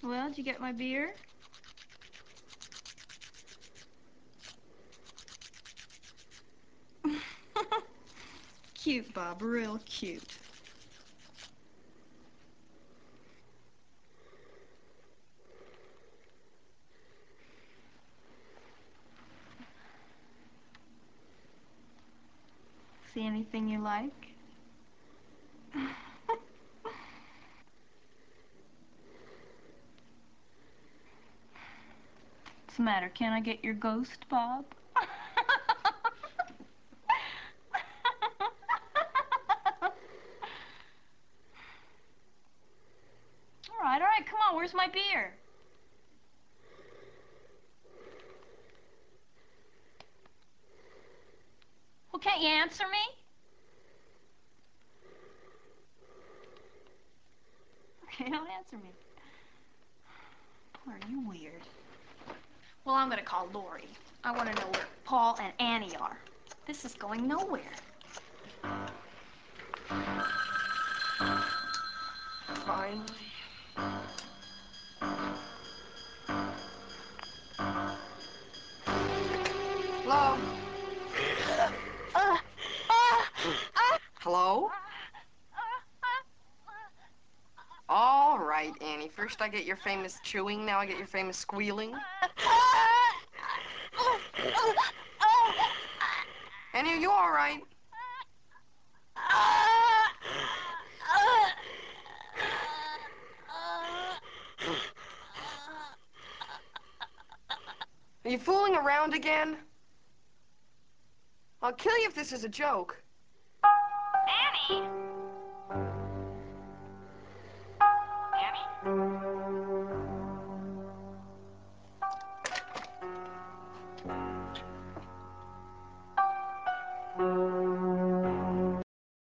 Well, did you get my beer? Cute, Bob, real cute. See anything you like? What's the matter? Can I get your ghost, Bob? All right, come on, where's my beer? Well, can't you answer me? Okay, don't answer me. Boy, are you weird. Well, I'm gonna call Lori. I want to know where Paul and Annie are. This is going nowhere. Finally. Hello? Hello? All right, Annie. First I get your famous chewing, now I get your famous squealing. Annie, are you all right? Are you fooling around again? I'll kill you if this is a joke. Annie? Annie?